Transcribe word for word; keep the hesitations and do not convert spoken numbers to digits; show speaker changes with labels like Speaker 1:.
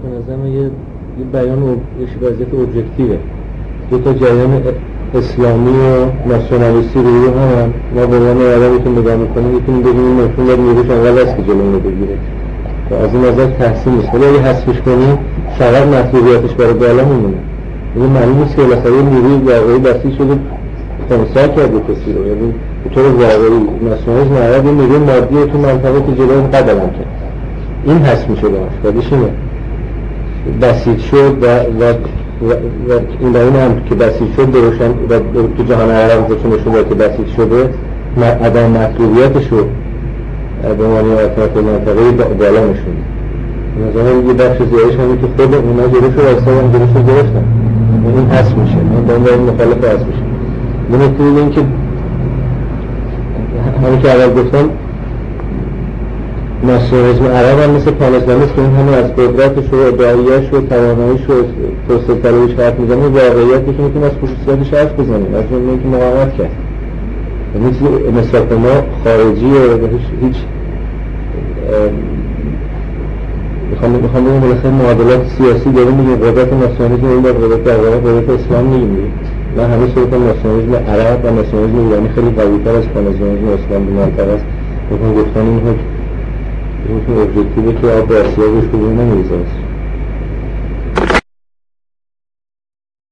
Speaker 1: به نظر من یه یه بیان و یه وضعیت ابجکتیوه. دو تا جریان اسلامی و ناسیونالیستی روی هم ما به عنوان آدمی که نگاه می‌کنیم می‌تونیم بگیم این مفهوم در نیروش اول است که جلوی رو بگیره و از این نظر تحسین نیست. ولی اگه حذفش کنیم فقط مطلوبیتش برای بالا میمونه. این معلوم نیست که بالاخره نیروی واقعی بسیج شده خنثی کرده کسی رو، یعنی به طور واقعی ناسیونالیسم عرب این نیروی مادی تو منطقه که جلوی قدم کرد این حذف میشه باش. بعدش اینه بسیج شد و و و این دلیل هم که بسیج شد روشن و تو جهان عرب نشون شده که بسیج شده عدم مطلوبیتش رو به معنی اعتراف منطقه بالا نشون. مثلا یه بخش زیادش همین که خود اونا جلوش رو واسطان جلوش رو گرفتن این حذف میشه. من با این مخالف حذف میشه. من اطلاع این که همین که اول گفتم ناسیونالیسم عرب هم مثل پان اسلامیسم که این همه از قدرتش و ادعایش و تواناییش و توسعه طلبیش حرف میزنه واقعیتی که میتونه از خصوصیاتش حرف بزنیم از جمله اینکه مقاومت کرد. یعنی چیزی نسبت به ما خارجیه و هیچ هیچ میخوام میخوام بگم بالاخره معادلات سیاسی داریم میگیم قدرت ناسیونالیسم این با قدرت عرب قدرت اسلام میگیم. من همه صورت ناسیونالیسم عرب و ناسیونالیسم ایرانی خیلی قوی‌تر از ناسیونالیسم اسلام به منطقه است. میخوام گفتن این حکم این حکم ابجکتیوه که آب به آسیا روش بگیم نمیریزه.